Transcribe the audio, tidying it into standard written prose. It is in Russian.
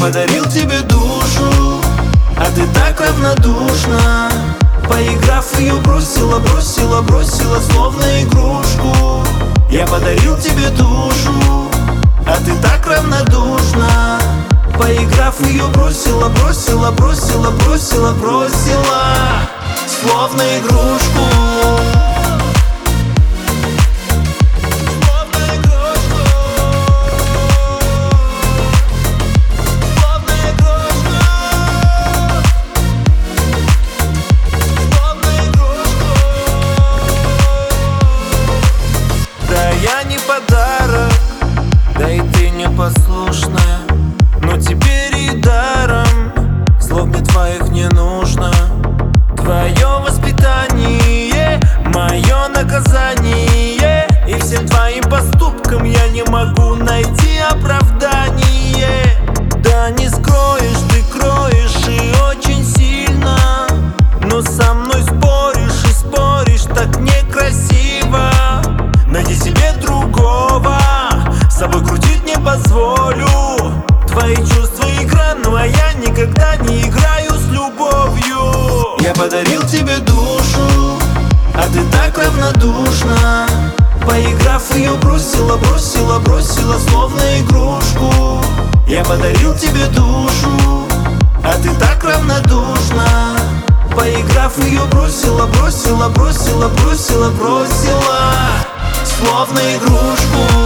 подарил тебе душу, а ты так равнодушна. Поиграв, ее бросила, бросила, бросила, словно игрушку. Я подарил тебе душу, а ты так равнодушна. Поиграв, ее бросила, бросила, бросила, бросила, бросила, словно игрушку. Я не подарок, да и ты непослушная, но теперь и даром слов мне твоих не нужно. Твое воспитание, мое наказание, и всем твоим поступкам я не могу найти оправдание. Да не скроешь, ты кроешь и очень сильно, но со мной споришь и споришь так некрасиво. Найди себе другого, с собой крутить не позволю. Твои чувства игра, ну а я никогда не играю с любовью. Я подарил тебе душу, а ты так равнодушна. Поиграв, ее бросила, бросила, бросила, словно игрушку. Я подарил тебе душу, а ты так равнодушна. Поиграв, ее бросила, бросила, бросила, бросила, бросила, словно игрушку.